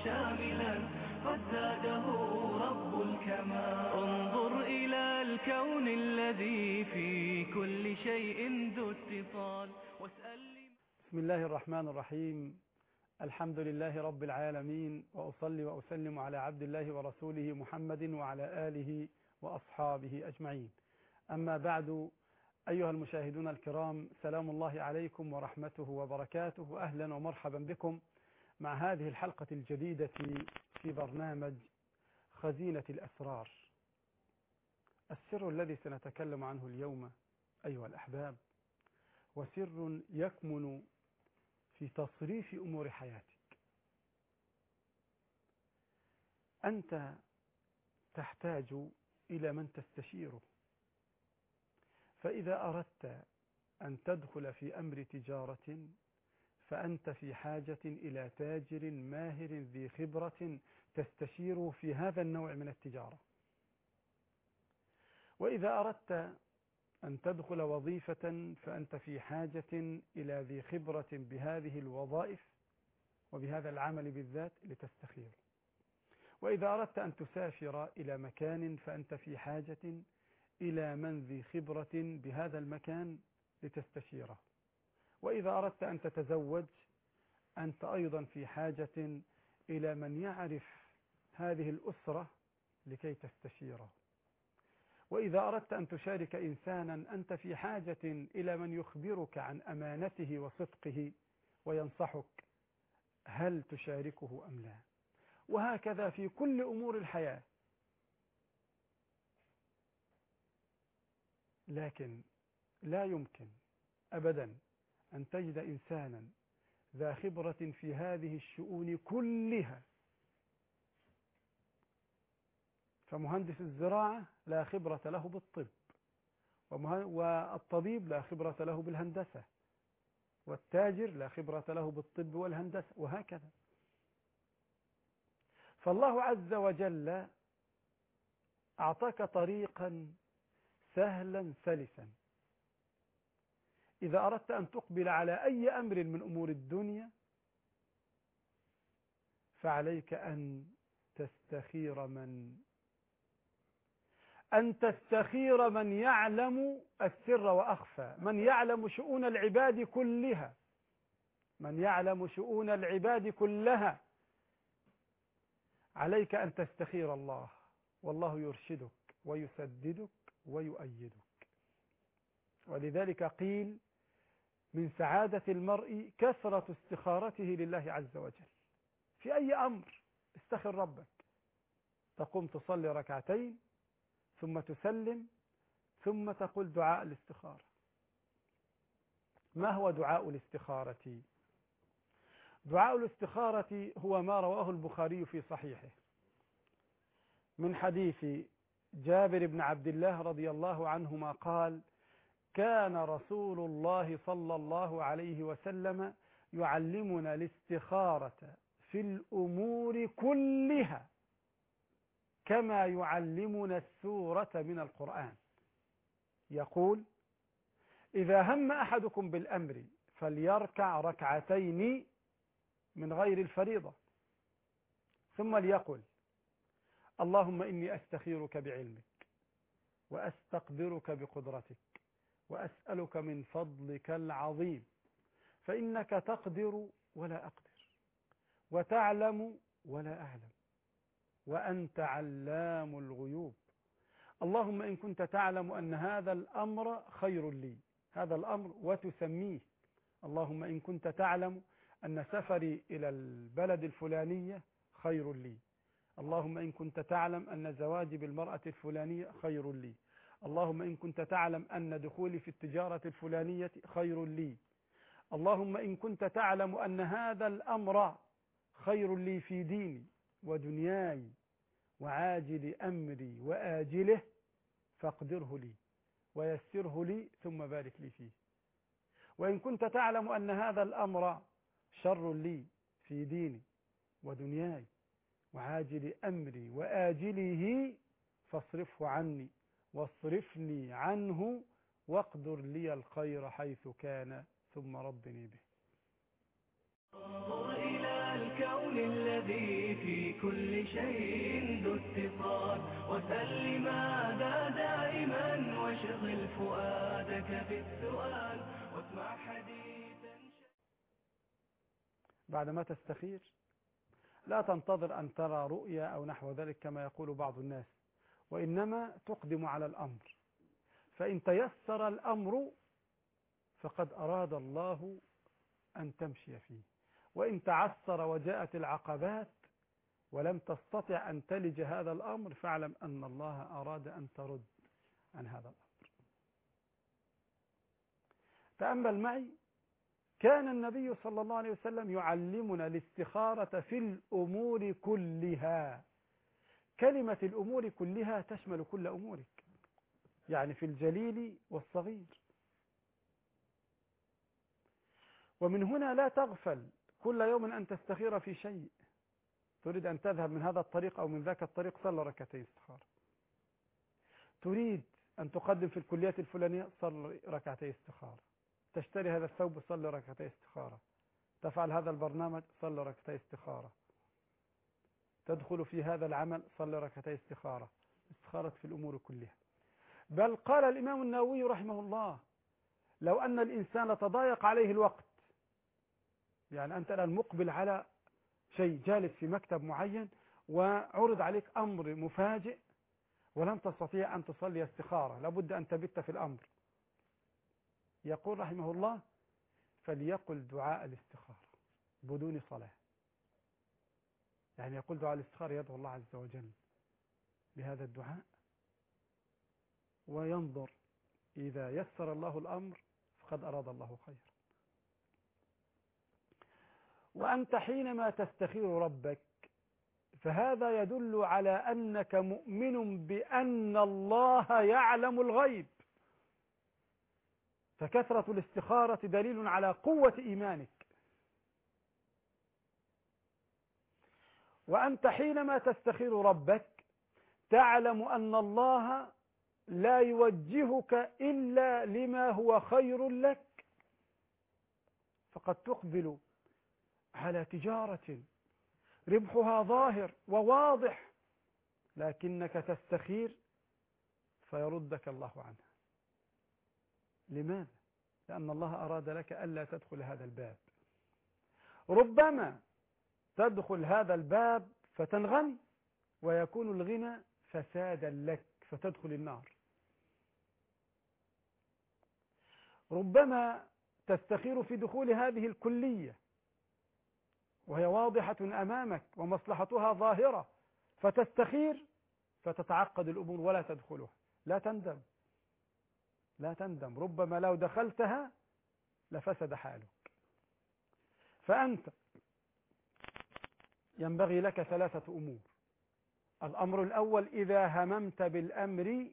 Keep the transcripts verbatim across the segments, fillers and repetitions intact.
شاملا قد زاده رب الكمال. انظر إلى الكون الذي في كل شيء ذو اتصال واسأل. بسم الله الرحمن الرحيم. الحمد لله رب العالمين، وأصلي وأسلم على عبد الله ورسوله محمد وعلى آله وأصحابه أجمعين. أما بعد، أيها المشاهدون الكرام، سلام الله عليكم ورحمته وبركاته. أهلا ومرحبا بكم مع هذه الحلقة الجديدة في برنامج خزينة الأسرار. السر الذي سنتكلم عنه اليوم أيها الأحباب هو سر يكمن في تصريف أمور حياتك. أنت تحتاج إلى من تستشيره، فإذا أردت أن تدخل في أمر تجارة فأنت في حاجة إلى تاجر ماهر ذي خبرة تستشيره في هذا النوع من التجارة. وإذا أردت أن تدخل وظيفة فأنت في حاجة إلى ذي خبرة بهذه الوظائف وبهذا العمل بالذات لتستخيره. وإذا أردت أن تسافر إلى مكان فأنت في حاجة إلى من ذي خبرة بهذا المكان لتستشيره. وإذا أردت أن تتزوج أنت أيضا في حاجة إلى من يعرف هذه الأسرة لكي تستشيره. وإذا أردت أن تشارك إنسانا أنت في حاجة إلى من يخبرك عن أمانته وصدقه وينصحك هل تشاركه أم لا. وهكذا في كل أمور الحياة. لكن لا يمكن أبدا أن تجد إنسانا ذا خبرة في هذه الشؤون كلها. فمهندس الزراعة لا خبرة له بالطب، والطبيب لا خبرة له بالهندسة، والتاجر لا خبرة له بالطب والهندسة، وهكذا. فالله عز وجل أعطاك طريقا سهلا سلسا. إذا أردت أن تقبل على أي أمر من أمور الدنيا فعليك أن تستخير من أن تستخير من يعلم السر وأخفى، من يعلم شؤون العباد كلها، من يعلم شؤون العباد كلها. عليك أن تستخير الله، والله يرشدك ويسددك ويؤيدك. ولذلك قيل من سعادة المرء كثرة استخارته لله عز وجل. في أي أمر استخر ربك. تقوم تصلي ركعتين ثم تسلم ثم تقول دعاء الاستخارة. ما هو دعاء الاستخارة؟ دعاء الاستخارة هو ما رواه البخاري في صحيحه من حديث جابر بن عبد الله رضي الله عنهما قال: كان رسول الله صلى الله عليه وسلم يعلمنا الاستخارة في الأمور كلها كما يعلمنا السورة من القرآن. يقول: إذا هم أحدكم بالأمر فليركع ركعتين من غير الفريضة، ثم ليقل: اللهم إني أستخيرك بعلمك وأستقدرك بقدرتك وأسألك من فضلك العظيم، فإنك تقدر ولا أقدر وتعلم ولا أعلم وأنت علام الغيوب. اللهم إن كنت تعلم أن هذا الأمر خير لي، هذا الأمر وتسميه. اللهم إن كنت تعلم أن سفري إلى البلد الفلانية خير لي. اللهم إن كنت تعلم أن زواجي بالمرأة الفلانية خير لي. اللهم إن كنت تعلم أن دخولي في التجارة الفلانية خير لي. اللهم إن كنت تعلم أن هذا الأمر خير لي في ديني ودنياي وعاجل أمري وآجله فاقدره لي ويسره لي ثم بارك لي فيه. وإن كنت تعلم أن هذا الأمر شر لي في ديني ودنياي وعاجل أمري وآجله فاصرفه عني واصرفني عنه واقدر لي الخير حيث كان ثم ربني به. انظر إلى الكون الذي في كل شيء ذو اتصال، واسأل لماذا دائما، واشغل فؤادك بالسؤال، واسمع حديثا. بعدما تستخير لا تنتظر أن ترى رؤيا أو نحو ذلك كما يقول بعض الناس، وإنما تقدم على الأمر، فإن تيسر الأمر فقد أراد الله أن تمشي فيه، وإن تعسر وجاءت العقبات ولم تستطع أن تلج هذا الأمر فاعلم أن الله أراد أن ترد عن هذا الأمر. تأمل معي، كان النبي صلى الله عليه وسلم يعلمنا الاستخارة في الأمور كلها. كلمة الأمور كلها تشمل كل أمورك، يعني في الجليل والصغير. ومن هنا لا تغفل كل يوم أن تستخير في شيء. تريد أن تذهب من هذا الطريق أو من ذاك الطريق، صل ركعتين استخارة. تريد أن تقدم في الكليات الفلانية، صل ركعتين استخارة. تشتري هذا الثوب، صل ركعتين استخارة. تفعل هذا البرنامج، صل ركعتين استخارة. تدخل في هذا العمل، صل ركعتين استخارة. استخارة في الأمور كلها. بل قال الإمام النووي رحمه الله: لو أن الإنسان تضايق عليه الوقت، يعني أنت الآن مقبل على شيء، جالس في مكتب معين وعرض عليك أمر مفاجئ ولم تستطيع أن تصلي استخارة، لابد أن تبت في الأمر. يقول رحمه الله: فليقل دعاء الاستخارة بدون صلاة. يعني يقول دعاء الاستخارة، يدعو الله عز وجل بهذا الدعاء وينظر، إذا يسر الله الأمر فقد أراد الله خيرا. وأنت حينما تستخير ربك فهذا يدل على أنك مؤمن بأن الله يعلم الغيب، فكثرة الاستخارة دليل على قوة إيمانك. وأنت حينما تستخير ربك تعلم أن الله لا يوجهك إلا لما هو خير لك، فقد تقبل على تجارة ربحها ظاهر وواضح، لكنك تستخير فيردك الله عنها. لماذا؟ لأن الله أراد لك ألا تدخل هذا الباب. ربما تدخل هذا الباب فتنغني، ويكون الغنى فسادا لك فتدخل النار. ربما تستخير في دخول هذه الكلية وهي واضحة أمامك ومصلحتها ظاهرة، فتستخير فتتعقد الأمور ولا تدخلها. لا تندم، لا تندم، ربما لو دخلتها لفسد حالك. فأنت ينبغي لك ثلاثة أمور. الأمر الأول: إذا هممت بالأمر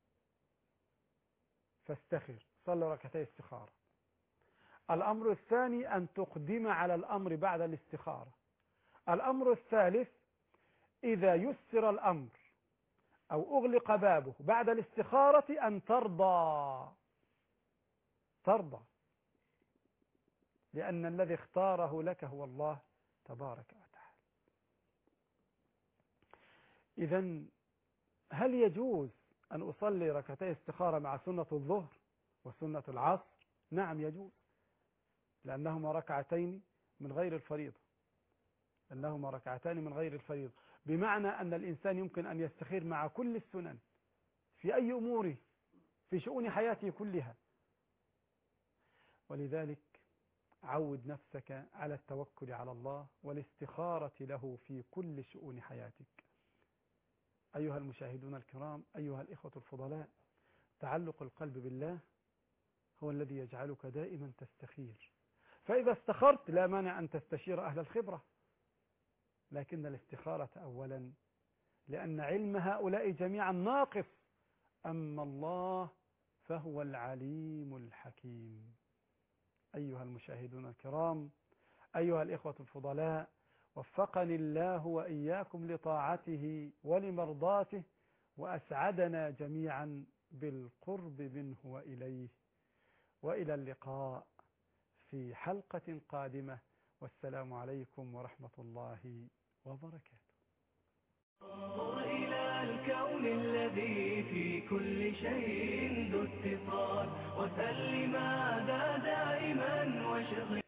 فاستخر، صل ركعتي استخارة. الأمر الثاني: أن تقدم على الأمر بعد الاستخارة. الأمر الثالث: إذا يسر الأمر أو أغلق بابه بعد الاستخارة أن ترضى، ترضى، لأن الذي اختاره لك هو الله تبارك وتعالى. إذن هل يجوز أن أصلي ركعتي استخارة مع سنة الظهر وسنة العصر؟ نعم يجوز، لأنهما ركعتين من غير الفريضة، أنهما ركعتان من غير الفريضة، بمعنى أن الإنسان يمكن أن يستخير مع كل السنن في أي أموره في شؤون حياته كلها. ولذلك عود نفسك على التوكل على الله والاستخارة له في كل شؤون حياتك. أيها المشاهدون الكرام، أيها الإخوة الفضلاء، تعلق القلب بالله هو الذي يجعلك دائما تستخير. فإذا استخرت لا مانع أن تستشير أهل الخبرة، لكن الاستخارة أولا، لأن علم هؤلاء جميعا ناقص، أما الله فهو العليم الحكيم. أيها المشاهدون الكرام، أيها الإخوة الفضلاء، وفقني الله وإياكم لطاعته ولمرضاته، وأسعدنا جميعا بالقرب منه وإليه. وإلى اللقاء في حلقة قادمة، والسلام عليكم ورحمة الله وبركاته. انظر إلى الكون الذي في كل شيء ذو اتصال، وسل لماذا دائما وشغل